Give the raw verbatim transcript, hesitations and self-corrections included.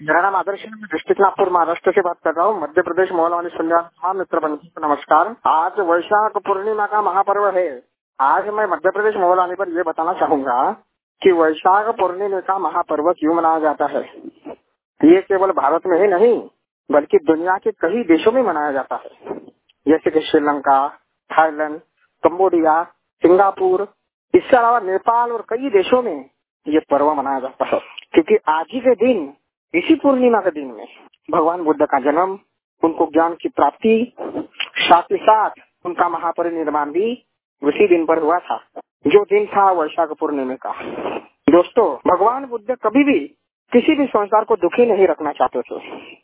मेरा नाम आदर्श है। मैं डिस्ट्रिक्ट नागपुर महाराष्ट्र से बात कर रहा हूँ। मध्य प्रदेश मौलवानी संध्या हाँ मित्र बंधु को नमस्कार। आज वैशाख पूर्णिमा का महापर्व है। आज मैं मध्य प्रदेश मौलवानी पर यह बताना चाहूंगा कि वैशाख पूर्णिमा का महापर्व क्यों मनाया जाता है। ये केवल भारत में ही नहीं बल्कि दुनिया के कई देशों में मनाया जाता है, जैसे कि श्रीलंका, थाईलैंड, कंबोडिया, सिंगापुर, इसके अलावा नेपाल और कई देशों में ये पर्व मनाया जाता है। क्योंकि आज ही के दिन, इसी पूर्णिमा के दिन में भगवान बुद्ध का जन्म, उनको ज्ञान की प्राप्ति, साथ ही साथ उनका महापरिनिर्वाण भी उसी दिन पर हुआ था, जो दिन था वैशाख पूर्णिमा का। दोस्तों, भगवान बुद्ध कभी भी किसी भी संसार को दुखी नहीं रखना चाहते थे।